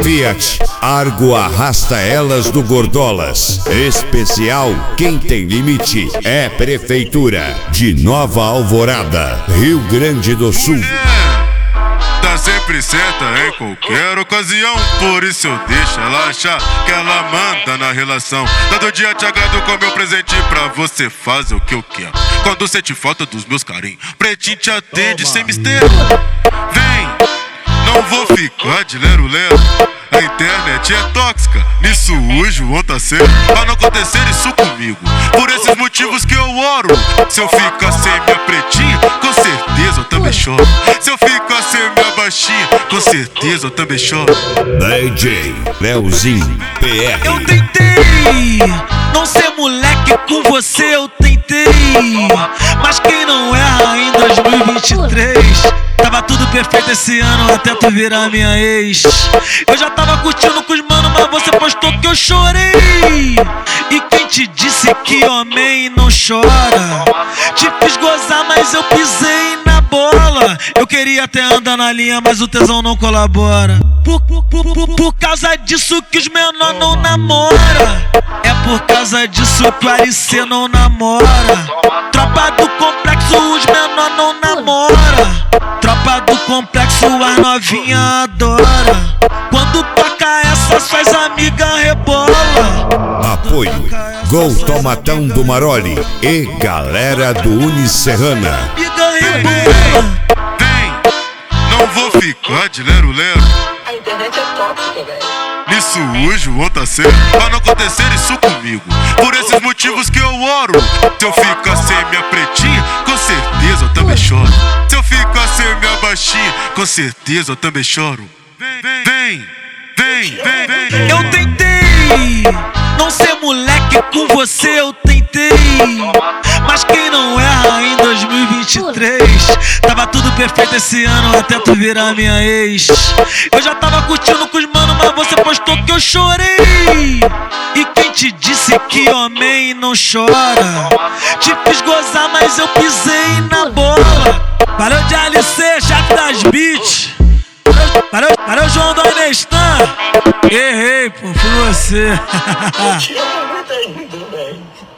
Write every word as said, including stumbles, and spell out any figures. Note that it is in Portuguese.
Fiat, Argo arrasta elas do Gordolas. Especial Quem Tem Limite é Prefeitura de Nova Alvorada, Rio Grande do Sul. Tá sempre certa em qualquer ocasião, por isso eu deixo ela achar que ela manda na relação. Todo dia te agrado com meu presente pra você fazer o que eu quero. Quando sente falta dos meus carinhos, pretinho te atende sem mistério. Vem, não vou ficar de lero-lero. A internet é tóxica, nisso hoje o tá sério. Pra não acontecer isso comigo, por esses motivos que eu oro. Se eu ficar sem minha pretinha, com certeza eu também choro. Se eu ficar sem minha baixinha, com certeza eu também choro. D J Leozinho P R. Eu tentei não ser moleque com você, eu tentei. Mas quem não erra em dois mil e vinte e três? Tava tudo perfeito esse ano até tu virar minha ex. Eu já tava curtindo com os manos, mas você postou que eu chorei. E quem te disse que homem não chora? Te fiz gozar, mas eu pisei na bola. Eu queria até andar na linha, mas o tesão não colabora. Por, por, por, por, por causa disso que os menor não namora. É por causa disso que o R C não namora. Tropa do complexo, os menor não namora. Tropa do complexo, as novinha adora. Quando toca essa, suas amigas rebola. Apoio Gol Tomatão do Maroli e galera do Unicerrana. Amiga rebola. Vem, não vou ficar de lero-lero. A internet é tóxica, velho. Nisso hoje o tá sério. Pra não acontecer isso comigo, por esses motivos que eu oro. Se eu ficar sem minha pretinha, com certeza eu também choro. Se eu ficar sem minha baixinha, com certeza eu também choro. Vem, vem, vem, vem, vem. Eu tentei não ser moleque com você, eu tentei. Mas quem não erra em dois mil e vinte e três? Tava tudo perfeito esse ano até tu virar minha ex. Eu já tava curtindo com os manos, mas você postou que eu chorei. E quem te disse que homem não chora? Te fiz gozar, mas eu pisei na bola. Valeu de L C, chefe das beats. Valeu, valeu João do Anestan. Errei, pô, foi você. Eu te amo muito ainda, velho.